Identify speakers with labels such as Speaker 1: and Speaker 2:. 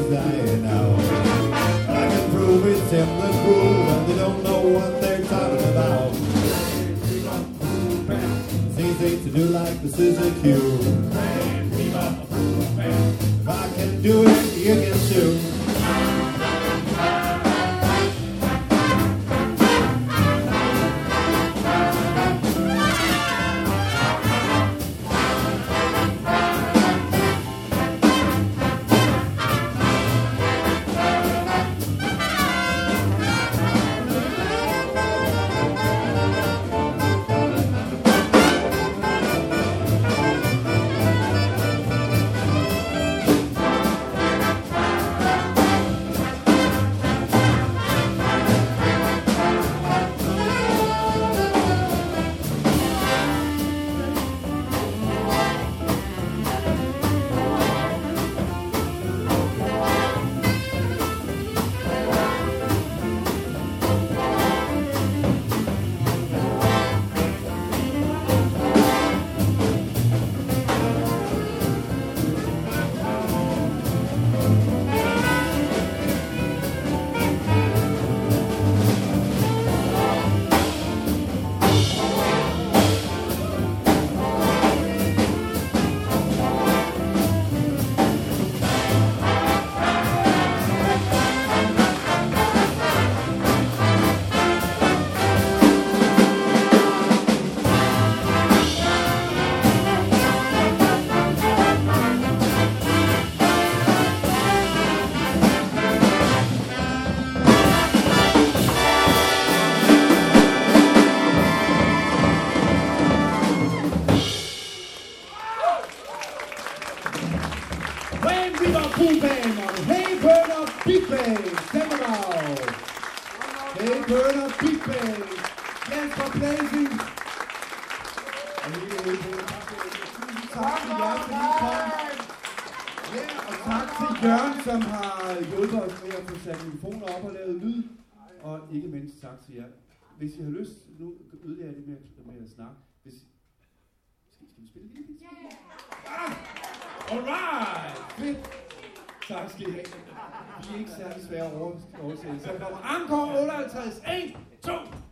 Speaker 1: is dying now. I can prove it's in the groove, and they don't know what they're talking about. It's easy to do like the Suzy Q. If I can do it, you can too.
Speaker 2: Ikke mindst tak til jer. Hvis I har lyst, nu ødelægger jeg det med at snakke. Skal vi spille lige? Alright! Fedt! Tak skal I have. Vi er ikke særlig svære oversættelser. Så kommer Encore 58. 1, 2,